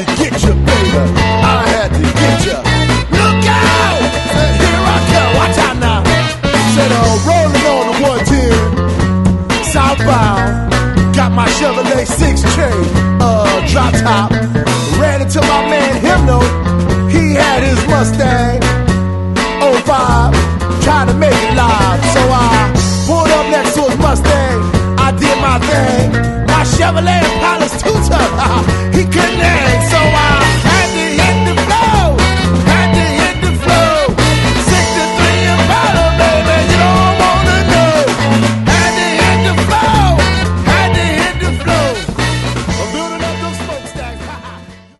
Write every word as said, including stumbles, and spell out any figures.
to get you, baby. I had to get you. Look out! Said, here I come. Watch out now. Said, uh, rolling on the one ten, southbound. Got my Chevrolet six K, uh, drop top. Ran into my man Hymno. He had his Mustang oh five, trying to make it live. So I pulled up next to his Mustang. I did my thing. My Chevrolet Impala's two-ton.